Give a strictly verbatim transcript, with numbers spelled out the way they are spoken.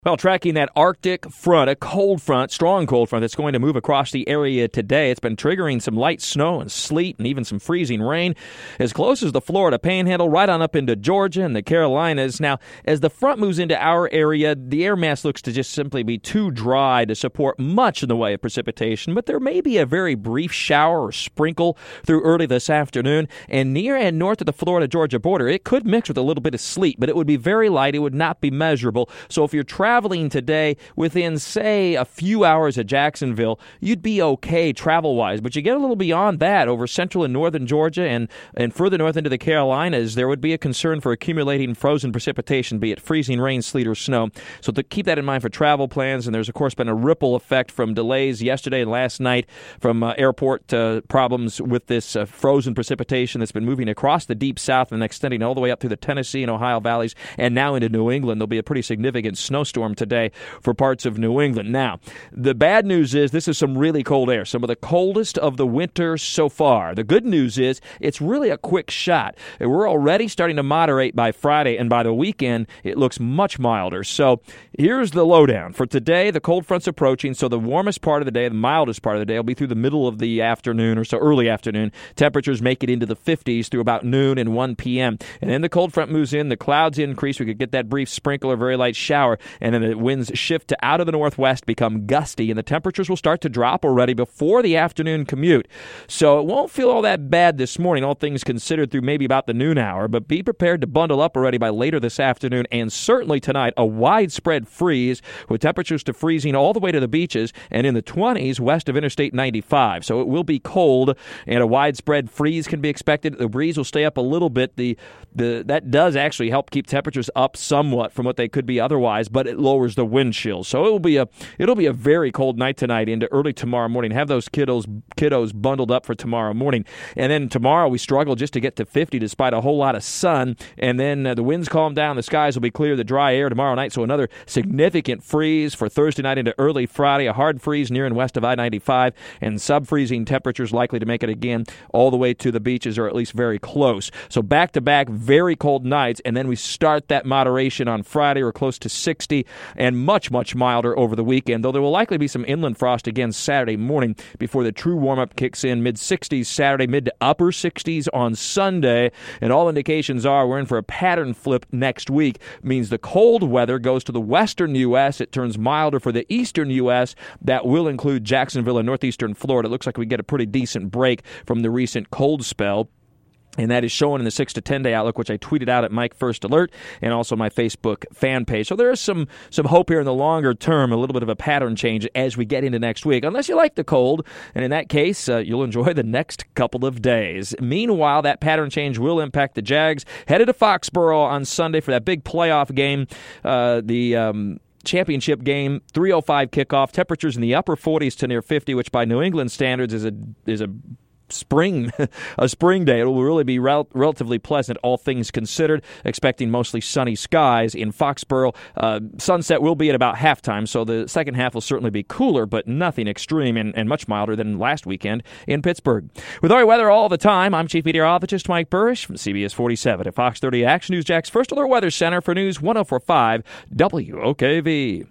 Well, tracking that Arctic front, a cold front, strong cold front that's going to move across the area today. It's been triggering some light snow and sleet and even some freezing rain as close as the Florida Panhandle, right on up into Georgia and the Carolinas. Now, as the front moves into our area, the air mass looks to just simply be too dry to support much in the way of precipitation, but there may be a very brief shower or sprinkle through early this afternoon. And near and north of the Florida-Georgia border, it could mix with a little bit of sleet, but it would be very light. It would not be measurable. So if you're traveling Traveling today within, say, a few hours of Jacksonville, you'd be okay travel-wise. But you get a little beyond that over central and northern Georgia and, and further north into the Carolinas, there would be a concern for accumulating frozen precipitation, be it freezing rain, sleet, or snow. So to keep that in mind for travel plans, and there's, of course, been a ripple effect from delays yesterday and last night from uh, airport uh, problems with this uh, frozen precipitation that's been moving across the deep south and extending all the way up through the Tennessee and Ohio valleys and now into New England. There'll be a pretty significant snowstorm today for parts of New England. Now, the bad news is this is some really cold air, some of the coldest of the winter so far. The good news is it's really a quick shot. We're already starting to moderate by Friday, and by the weekend, it looks much milder. So here's the lowdown. For today, the cold front's approaching, so the warmest part of the day, the mildest part of the day, will be through the middle of the afternoon or so early afternoon. Temperatures make it into the fifties through about noon and one p.m. And then the cold front moves in, the clouds increase, we could get that brief sprinkle or very light shower, and then the winds shift to out of the northwest, become gusty, and the temperatures will start to drop already before the afternoon commute. So it won't feel all that bad this morning, all things considered, through maybe about the noon hour, but be prepared to bundle up already by later this afternoon and certainly tonight. A widespread freeze with temperatures to freezing all the way to the beaches and in the twenties west of Interstate ninety-five. So it will be cold, and a widespread freeze can be expected. The breeze will stay up a little bit. The the that does actually help keep temperatures up somewhat from what they could be otherwise, but it lowers the wind chill. So it will be a it'll be a very cold night tonight into early tomorrow morning. Have those kiddos kiddos bundled up for tomorrow morning. And then tomorrow we struggle just to get to fifty despite a whole lot of sun. And then uh, the winds calm down. The skies will be clear. The dry air tomorrow night. So another significant freeze for Thursday night into early Friday. A hard freeze near and west of I ninety-five, and sub-freezing temperatures likely to make it again all the way to the beaches, or at least very close. So back-to-back very cold nights, and then we start that moderation on Friday. We're close to sixty, and much, much milder over the weekend, though there will likely be some inland frost again Saturday morning before the true warm-up kicks in. Mid-sixties Saturday, mid to upper sixties on Sunday, and all indications are we're in for a pattern flip next week. It means the cold weather goes to the western U S. It turns milder for the eastern U S. That will include Jacksonville and northeastern Florida. It looks like we get a pretty decent break from the recent cold spell. And that is shown in the six to ten day outlook, which I tweeted out at Mike First Alert, and also my Facebook fan page. So there is some some hope here in the longer term, a little bit of a pattern change as we get into next week, unless you like the cold. And in that case, uh, you'll enjoy the next couple of days. Meanwhile, that pattern change will impact the Jags. Headed to Foxborough on Sunday for that big playoff game. Uh, the... Um, Championship game, three oh five kickoff, temperatures in the upper forties to near fifty, which by New England standards is a is a spring a spring day. It will really be rel- relatively pleasant, all things considered, expecting mostly sunny skies in Foxborough. Uh, sunset will be at about halftime, so the second half will certainly be cooler, but nothing extreme and, and much milder than last weekend in Pittsburgh. With all your weather all the time, I'm Chief Meteorologist Mike Burrish from C B S forty-seven at Fox thirty Action News Jack's First Alert Weather Center for News one oh four point five W O K V.